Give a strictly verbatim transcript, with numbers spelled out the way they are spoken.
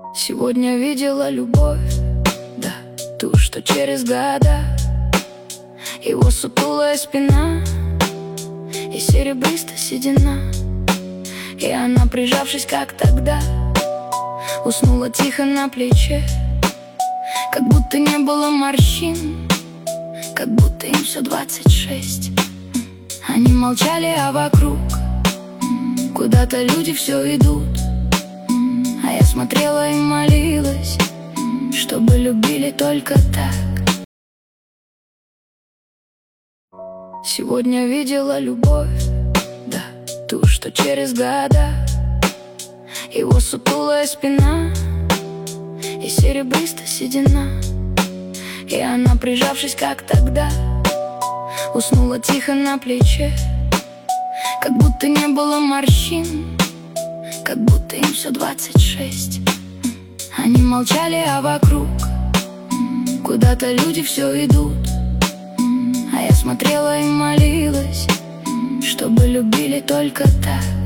Сегодня видела любовь, да, ту, что через года. Его сутулая спина и серебристая седина, и она, прижавшись как тогда, уснула тихо на плече. Как будто не было морщин, как будто им все двадцать шесть. Они молчали, а вокруг куда-то люди все идут. А я смотрела и молилась, чтобы любили только так. Сегодня видела любовь, да, ту, что через года. Его сутулая спина и серебристая седина, и она, прижавшись как тогда, уснула тихо на плече. Как будто не было морщин, как будто им все двадцать шесть. Они молчали, а вокруг куда-то люди все идут. А я смотрела и молилась, чтобы любили только так.